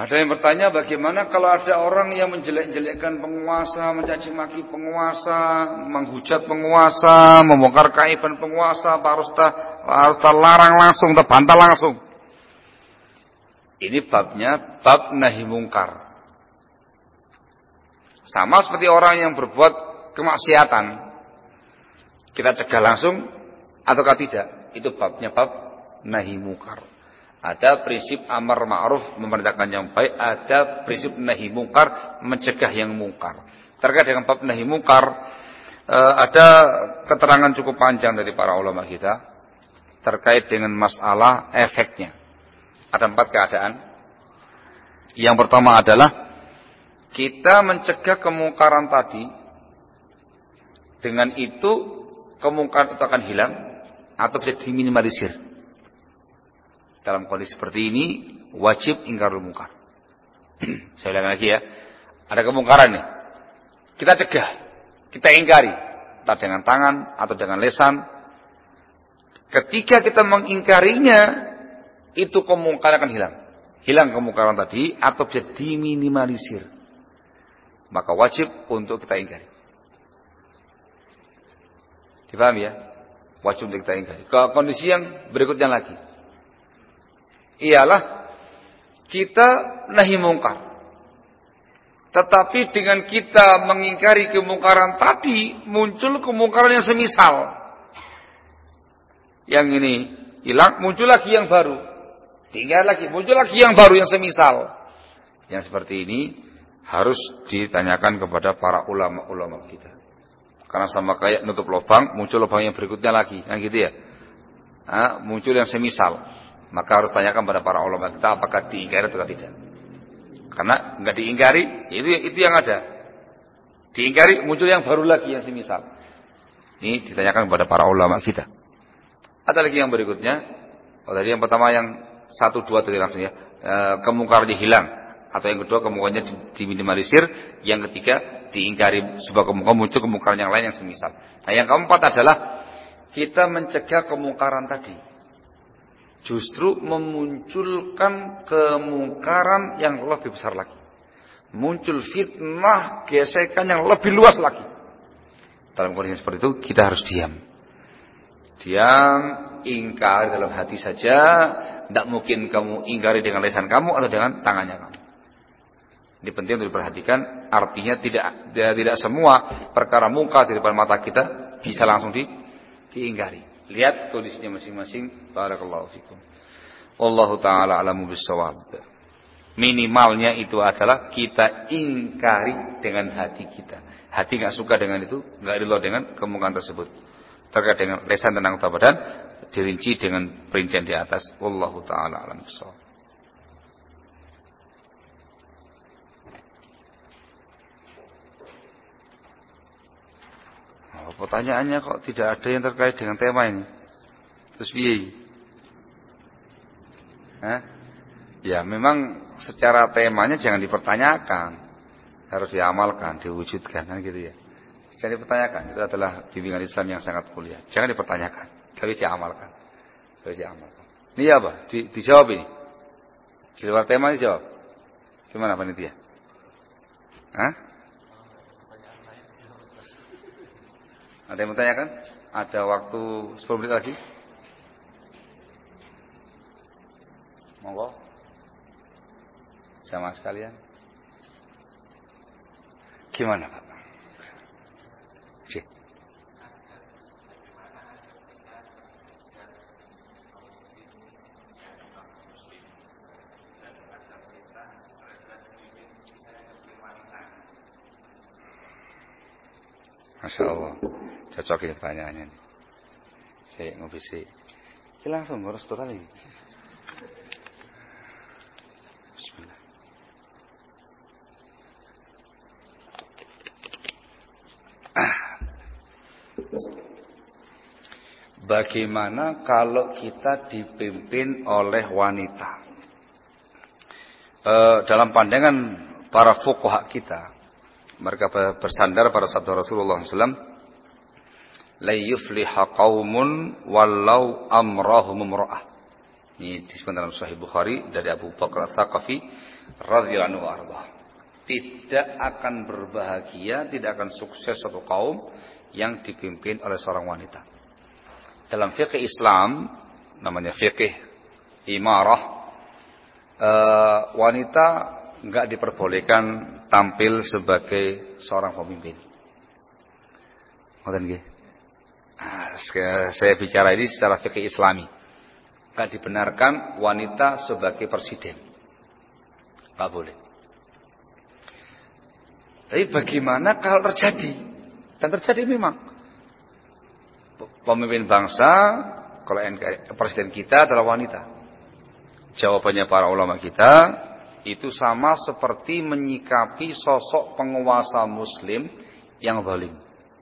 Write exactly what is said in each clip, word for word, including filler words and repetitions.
Ada yang bertanya, bagaimana kalau ada orang yang menjelek-jelekkan penguasa, mencaci maki penguasa, menghujat penguasa, membongkar kaiban penguasa, harus kita harus kita larang langsung, kita bantal langsung. Ini babnya bab nahi mungkar. Sama seperti orang yang berbuat kemaksiatan, kita cegah langsung ataukah tidak? Itu babnya bab nahi mungkar. Ada prinsip amar ma'ruf, memerintahkan yang baik, ada prinsip nahi mungkar, mencegah yang mungkar. Terkait dengan bab nahi mungkar, ada keterangan cukup panjang dari para ulama kita terkait dengan masalah efeknya. Ada empat keadaan. Yang pertama adalah kita mencegah kemungkaran tadi, dengan itu kemungkaran itu akan hilang atau bisa diminimalisir. Dalam kondisi seperti ini wajib ingkarul mungkar. Saya ulang lagi ya. Ada kemungkaran nih. Kita cegah, kita ingkari, entah dengan tangan atau dengan lisan. Ketika kita mengingkarinya, itu kemungkaran akan hilang. Hilang kemungkaran tadi atau bisa diminimalisir. Maka wajib untuk kita ingkari. Dipahami ya? Wajib untuk kita ingkari. Ke kondisi yang berikutnya lagi, ialah kita nahi mungkar. Tetapi dengan kita mengingkari kemungkaran tadi, muncul kemungkaran yang semisal. Yang ini hilang, muncul lagi yang baru. Tinggal lagi, muncul lagi yang baru yang semisal. Yang seperti ini harus ditanyakan kepada para ulama-ulama kita. Karena sama kayak nutup lubang, muncul lubang yang berikutnya lagi. Nah gitu ya. Nah, muncul yang semisal. Maka harus tanyakan pada para ulama kita apakah diingkari atau tidak. Karena enggak diingkari, itu itu yang ada. Diingkari muncul yang baru lagi yang semisal. Ini ditanyakan kepada para ulama kita. Ada lagi yang berikutnya. Oh, tadi yang pertama yang satu dua tadi langsung ya. E, kemungkarannya hilang, atau yang kedua kemungkarannya diminimalisir, yang ketiga diingkari sebuah kemungkaran, muncul kemungkaran yang lain yang semisal. Nah, yang keempat adalah kita mencegah kemungkaran tadi. Justru memunculkan kemungkaran yang lebih besar lagi. Muncul fitnah, gesekan yang lebih luas lagi. Dalam kondisi seperti itu kita harus diam. Diam, ingkar dalam hati saja. Tidak mungkin kamu ingkari dengan lisan kamu atau dengan tangannya kamu. Ini penting untuk diperhatikan. Artinya tidak tidak semua perkara mungkar di depan mata kita bisa langsung di, diingkari. Lihat kondisinya masing-masing. Barakallahu fikum. Wallahu ta'ala alamu bissawab. Minimalnya itu adalah kita ingkari dengan hati kita. Hati gak suka dengan itu, gak rela dengan kemungkaran tersebut. Terkait dengan lisan tentang badan, dirinci dengan perincian di atas. Wallahu ta'ala alamu bissawab. Oh, pertanyaannya kok tidak ada yang terkait dengan tema ini. Terus piye? Hah? Ya memang secara temanya jangan dipertanyakan. Harus diamalkan, diwujudkan kan gitu ya. Jangan dipertanyakan, itu adalah bimbingan Islam yang sangat mulia. Jangan dipertanyakan, tapi diamalkan. Tapi diamalkan. Ini apa? Di, dijawab ini. Di luar tema dijawab. Gimana panitia? Hah? Ada yang bertanyakan? Ada waktu sepuluh menit lagi? Monggo. Sama sekalian. Gimana Pak? Cik. Masya Allah. Cocok ya pertanyaannya. Saya ngopi sih. Langsung harus total lagi. Bismillah. Bagaimana kalau kita dipimpin oleh wanita? E, dalam pandangan para fuqaha kita, mereka bersandar pada sabda Rasulullah sallallahu alaihi wasallam, la yufliha qaumun walau amrahum imra'ah. Ini disebutkan dalam Sahih Bukhari dari Abu Bakar Ats-Tsaqafi radhiyallahu anhu. Tidak akan berbahagia, tidak akan sukses suatu kaum yang dipimpin oleh seorang wanita. Dalam fikih Islam, namanya fikih imarah, eh, wanita enggak diperbolehkan tampil sebagai seorang pemimpin. Ngoten nggih. Nah, saya bicara ini secara fikih Islami. Enggak dibenarkan wanita sebagai presiden. Enggak boleh. Tapi bagaimana kalau terjadi? Dan terjadi memang. Pemimpin bangsa, kalau presiden kita adalah wanita. Jawabannya para ulama kita, itu sama seperti menyikapi sosok penguasa muslim yang zalim.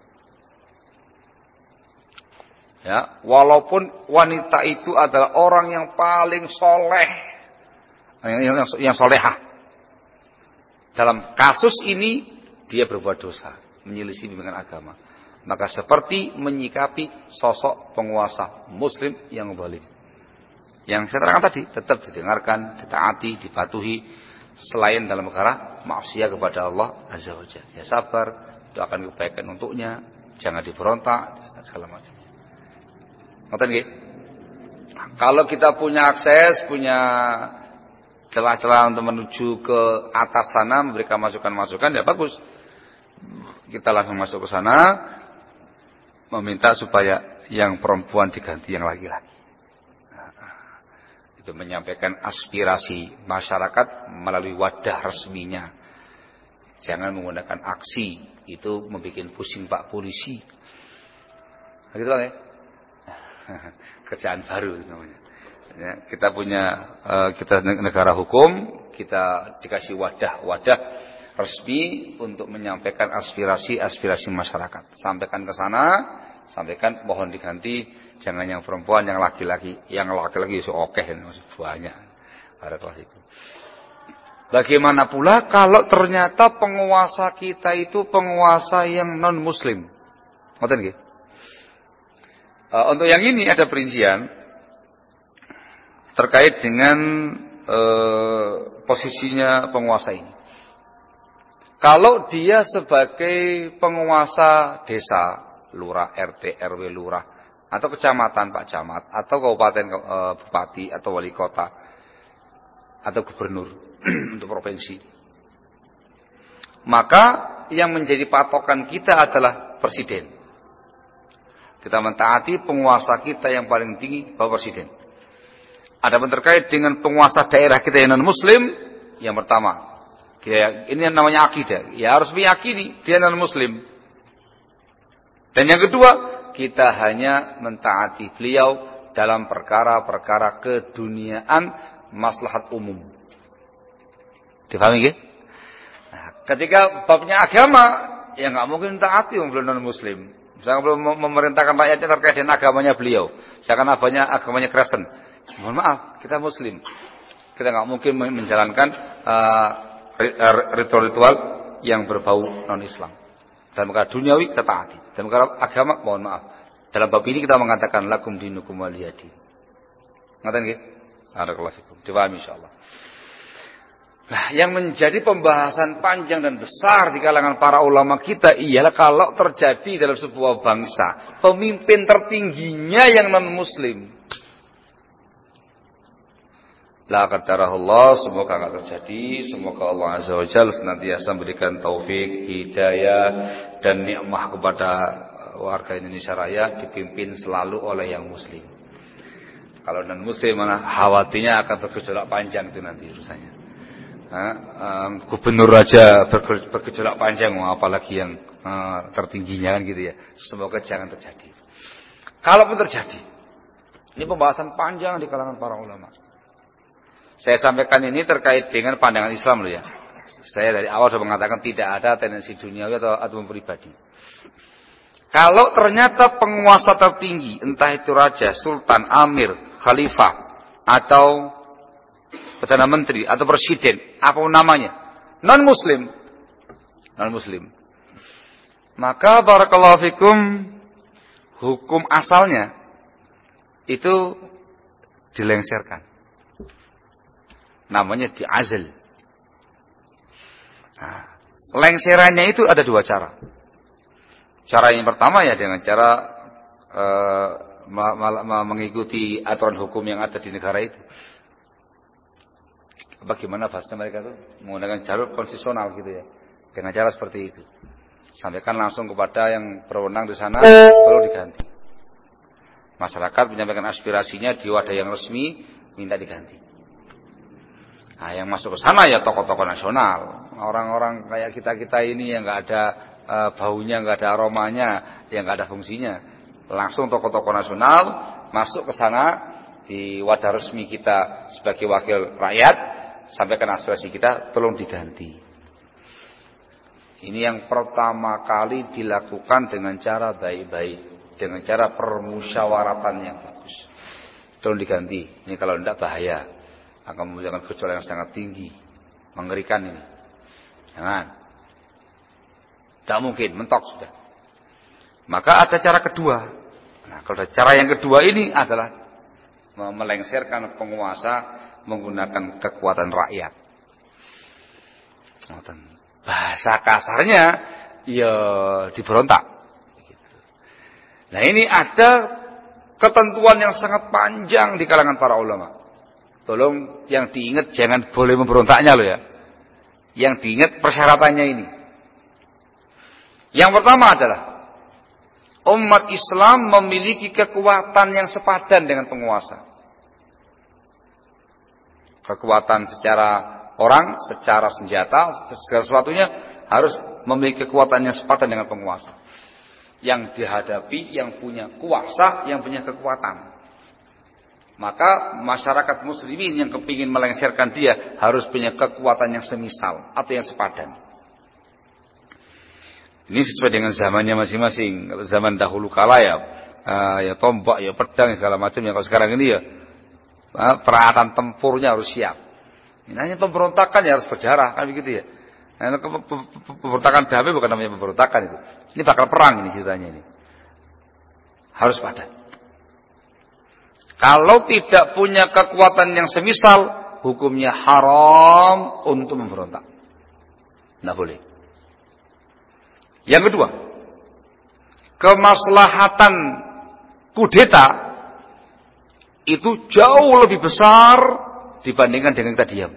Ya, walaupun wanita itu adalah orang yang paling soleh, yang, yang, yang solehah. Dalam kasus ini, dia berbuat dosa, menyelisih bimbingan agama. Maka seperti menyikapi sosok penguasa muslim yang zalim. Yang saya terangkan tadi, tetap didengarkan, ditaati, dipatuhi, selain dalam perkara maksiat kepada Allah Azza wa Jalla. Ya sabar, doakan kebaikan untuknya, jangan diberontak, segala macam. Ngerti nggih? Kalau kita punya akses, punya celah-celah untuk menuju ke atas sana, memberikan masukan-masukan, ya bagus. Kita langsung masuk ke sana, meminta supaya yang perempuan diganti yang laki-laki. Itu menyampaikan aspirasi masyarakat melalui wadah resminya. Jangan menggunakan aksi, itu membuat pusing Pak Polisi. Gitu kan ya? Kerjaan baru namanya. Ya, kita punya uh, kita negara hukum, kita dikasih wadah-wadah resmi untuk menyampaikan aspirasi-aspirasi masyarakat. Sampaikan ke sana, sampaikan mohon diganti, jangan yang perempuan, yang laki-laki. Yang laki-laki itu oke, banyak. Bagaimana pula kalau ternyata penguasa kita itu penguasa yang non-muslim? Ngoten nggih? Uh, untuk yang ini ada perincian terkait dengan uh, posisinya penguasa ini. Kalau dia sebagai penguasa desa, lurah, R T, R W, lurah, atau kecamatan, Pak Camat, atau kabupaten, uh, bupati, atau wali kota, atau gubernur untuk provinsi, maka yang menjadi patokan kita adalah presiden. Kita mentaati penguasa kita yang paling tinggi, Bapak Presiden. Adapun terkait dengan penguasa daerah kita yang non-muslim, yang pertama, kita, ini yang namanya akidah. Ya harus meyakini dia non-muslim. Dan yang kedua, kita hanya mentaati beliau dalam perkara-perkara keduniaan, maslahat umum. Dipahami nggih? Nah, ketika babnya agama, ya nggak mungkin taati wong non-muslim. Misalkan belum memerintahkan rakyatnya terkait dengan agamanya beliau. Misalkan agamanya, agamanya Kristen. Mohon maaf, kita Muslim. Kita nggak mungkin menjalankan uh, ritual-ritual yang berbau non-Islam. Dalam perkara duniawi kita taati. Dalam perkara agama, mohon maaf. Dalam bab ini kita mengatakan lakum dinukum waliyadin. Ngatain nggih? Barakallahu fikum. Dipahami insyaallah. Nah, yang menjadi pembahasan panjang dan besar di kalangan para ulama kita ialah kalau terjadi dalam sebuah bangsa pemimpin tertingginya yang non-muslim. La qadarahullah, semoga enggak terjadi, semoga Allah Azza wa Jalla senantiasa memberikan taufik, hidayah dan nikmah kepada warga Indonesia Raya dipimpin selalu oleh yang muslim. Kalau non-muslim mana khawatirnya akan bergejolak panjang itu nanti urusannya. Nah, um, gubernur raja berge, bergejolak panjang, apalagi yang uh, tertingginya kan gitu ya. Semoga jangan terjadi. Kalaupun terjadi, ini pembahasan panjang di kalangan para ulama. Saya sampaikan ini terkait dengan pandangan Islam loh ya. Saya dari awal sudah mengatakan tidak ada tendensi duniawi atau atau pribadi. Kalau ternyata penguasa tertinggi, entah itu raja, sultan, amir, khalifah, atau Perdana Menteri atau Presiden, apapun namanya, non-Muslim, non-Muslim, maka barakallahu fikum, hukum asalnya itu dilengsarkan. namanya diazl. Nah, lengserannya itu ada dua cara. Cara yang pertama ya dengan cara uh, ma- ma- ma- mengikuti aturan hukum yang ada di negara itu. Bagaimana bahasa mereka itu menggunakan jalur konstitusional gitu ya, dengan cara seperti itu. Sampaikan langsung kepada yang berwenang di sana, perlu diganti. Masyarakat menyampaikan aspirasinya di wadah yang resmi, minta diganti. Nah, yang masuk ke sana ya tokoh-tokoh nasional, orang-orang kayak kita-kita ini yang nggak ada uh, baunya, nggak ada aromanya, yang nggak ada fungsinya. Langsung tokoh-tokoh nasional masuk ke sana di wadah resmi kita sebagai wakil rakyat, sampaikan aspirasi kita, tolong diganti. Ini yang pertama kali dilakukan dengan cara baik-baik, dengan cara permusyawaratan yang bagus. Tolong diganti. Ini kalau tidak bahaya, akan memunculkan gejolak yang sangat tinggi, mengerikan ini. Jangan. Tidak mungkin, mentok sudah. Maka ada cara kedua. Nah, kalau ada cara yang kedua ini adalah melengserkan penguasa menggunakan kekuatan rakyat. Bahasa kasarnya ya diberontak. Nah, ini ada ketentuan yang sangat panjang di kalangan para ulama. Tolong yang diingat jangan boleh memberontaknya loh ya. Yang diingat persyaratannya ini. Yang pertama adalah umat Islam memiliki kekuatan yang sepadan dengan penguasa. Kekuatan secara orang, secara senjata, segala sesuatunya harus memiliki kekuatan yang sepadan dengan penguasa. Yang dihadapi, yang punya kuasa, yang punya kekuatan. Maka masyarakat muslimin yang kepingin melengsarkan dia harus punya kekuatan yang semisal atau yang sepadan. Ini sesuai dengan zamannya masing-masing. Kalau zaman dahulu kala ya, uh, ya tombak, ya pedang, segala macam. Yang kalau sekarang ini ya uh, peralatan tempurnya harus siap. Ini hanya pemberontakan ya harus berdarah, kan begitu ya. Nah, pemberontakan damai bukan namanya pemberontakan itu. Ini bakal perang ini ceritanya ini. Harus padan. Kalau tidak punya kekuatan yang semisal, hukumnya haram untuk memberontak. Tidak boleh. Yang kedua, kemaslahatan kudeta itu jauh lebih besar dibandingkan dengan kita diam.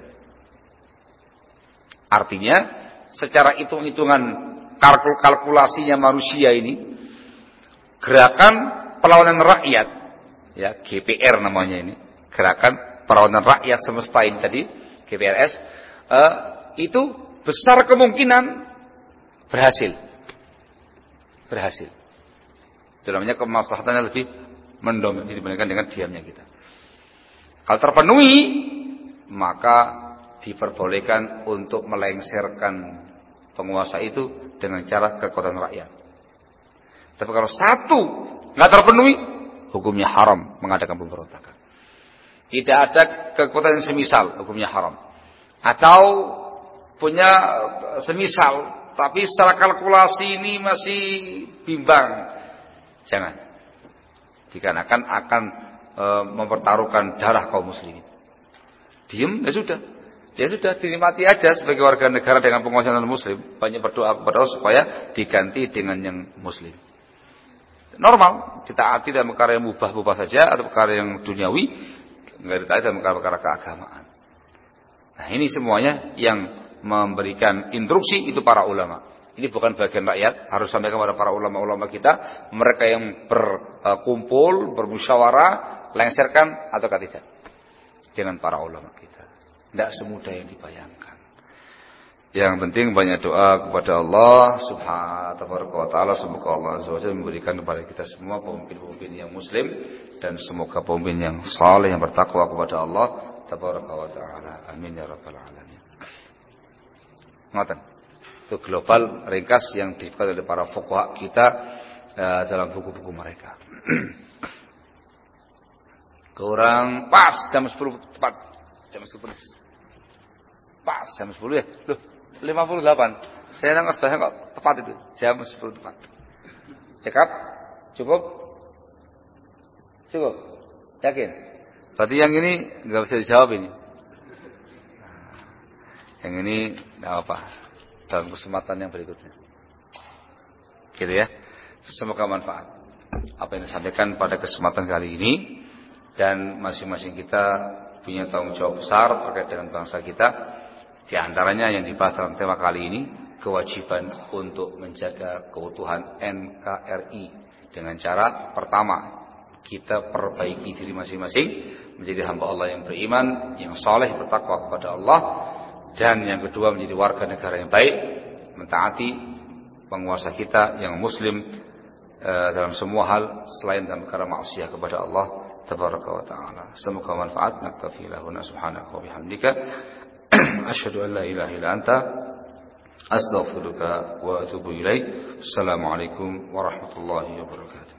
Artinya, secara hitung-hitungan kalkulasinya manusia ini, gerakan perlawanan rakyat, ya G P R namanya ini, gerakan perlawanan rakyat semesta ini tadi, G P R S, uh, itu besar kemungkinan berhasil. Berhasil. Itu namanya kemaslahatannya lebih mendominasi dibandingkan dengan diamnya kita. Kalau terpenuhi, maka diperbolehkan untuk melengsarkan penguasa itu dengan cara kekuatan rakyat. Tapi kalau satu nggak terpenuhi, hukumnya haram mengadakan pemberontakan. Tidak ada kekuatan yang semisal, hukumnya haram. Atau punya semisal, tapi secara kalkulasi ini masih bimbang. Jangan. Dikarenakan akan e, mempertaruhkan darah kaum muslimin. Diam, ya sudah. Ya sudah, dinikmati aja sebagai warga negara dengan penguasaan non-muslim. Banyak berdoa kepada Allah supaya diganti dengan yang muslim. Normal, ditaati dalam perkara yang mubah-mubah saja atau perkara yang duniawi, enggak ditaati dalam perkara-perkara keagamaan. Nah, ini semuanya yang memberikan instruksi itu para ulama. Ini bukan bagian rakyat, harus sampaikan kepada para ulama-ulama kita, mereka yang berkumpul, bermusyawarah, lengserkan atau tidak dengan para ulama kita. Tidak semudah yang dibayangkan. Yang penting banyak doa kepada Allah Subhanahu wa taala, semoga Allah Azza wa Jalla memberikan kepada kita semua pemimpin-pemimpin yang muslim dan semoga pemimpin yang saleh yang bertakwa kepada Allah Tabaraka wa taala. Amin ya rabbal alamin. Ngoten. Itu global ringkas yang disebut oleh para fuqaha kita uh, dalam buku-buku mereka. Kurang pas jam sepuluh tepat. Jam sepuluh. Pas jam sepuluh ya. Loh, lima puluh delapan. Saya nangis saya kok tepat itu. Jam sepuluh tepat. Cekap? Cukup? Cukup? Yakin? Berarti yang ini enggak bisa dijawab ini. Yang ini tidak apa dalam kesempatan yang berikutnya. Gitu ya. Semoga manfaat apa yang disampaikan pada kesempatan kali ini, dan masing-masing kita punya tanggung jawab besar terkait dengan bangsa kita. Di antaranya yang dibahas dalam tema kali ini, kewajiban untuk menjaga keutuhan N K R I dengan cara pertama, kita perbaiki diri masing-masing menjadi hamba Allah yang beriman, yang saleh, bertakwa kepada Allah. Dan yang kedua, menjadi warga negara yang baik, mentaati penguasa kita yang muslim e, dalam semua hal selain dalam perkara maksiat kepada Allah tabaraka wa taala. Semoga manfaat. Naktafi lahuna subhanaka wa bihamdika asyhadu an la ilaha illa anta astaghfiruka wa atubu ilaik. Assalamualaikum warahmatullahi wabarakatuh.